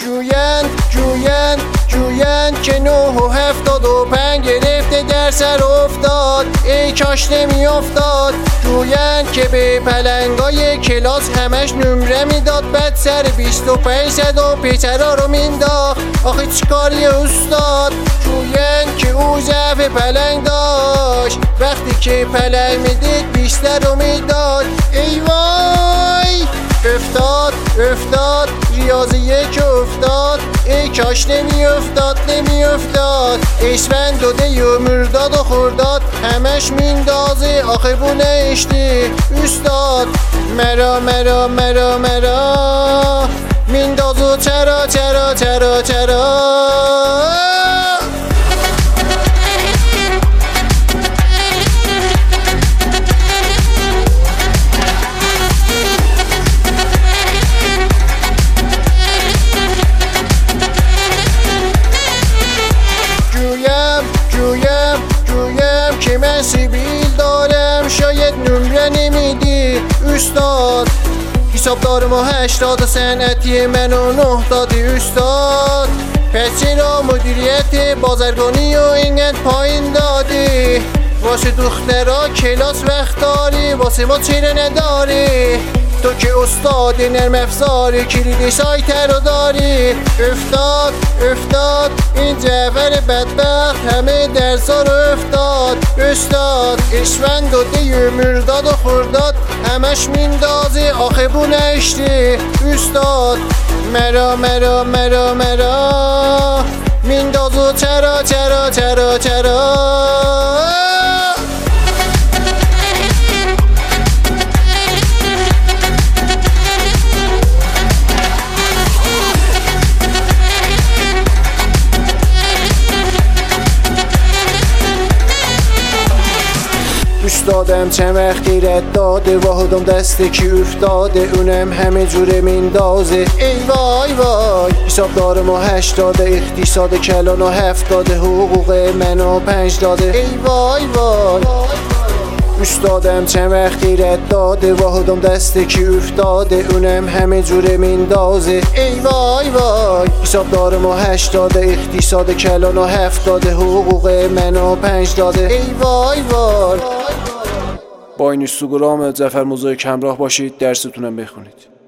جویند که 9 و 75 گرفته در سر افتاد، ای کاش نمی افتاد. جویند که به پلنگای کلاس همش نمره میداد، بعد سر 25 زد و پسرا رو مینداخت. آخه چیکاری استاد؟ جویند که او ضعف پلنگ داشت، وقتی که پلنگ میدید بیشتر رو میداد. ای وای افتاد ریاضی 1 افتاد، ای کاش نمی افتاد. اسفند و دی و مرداد و خرداد همش میندازه، آخه بو نشتی استاد. مرا مینداز و چرا جویم که من سیبیل دارم، شاید نمره نمیدی استاد. حساب دارم و 80 صنعتی منو 9 دادی استاد. پس چرا مدیریت بازرگانی و اینقدر پایین دادی؟ واسه دخترها کلاس وقت داری، واسه ما چرا نداری؟ تو که استاد نرم افزاری، کلید سایت رو داری. افتاد این جعفر بدبخت همه درسا رو افتاد استاد. اسفند و دی مرداد و خرداد همش میندازی، آخه بو نشتی استاد. مرا مینداز و چرا استادم چند وقتی رد داده، واحدم دسته کی افتاده، اونم همه جوره میندازه. ای وای حساب دارم و 80، اقتصاد کلان و 70، حقوق منو 5 داده. ای وای استادم چند وقتی رد داده، واحدم دسته کی افتاده، اونم همه جوره میندازه. ای وای حساب دارم و 80، اقتصاد کلان و 70، حقوق منو 5 داده. ای وای با اینستاگرام ظفر موضوع کمراه باشید، درستونم بخونید.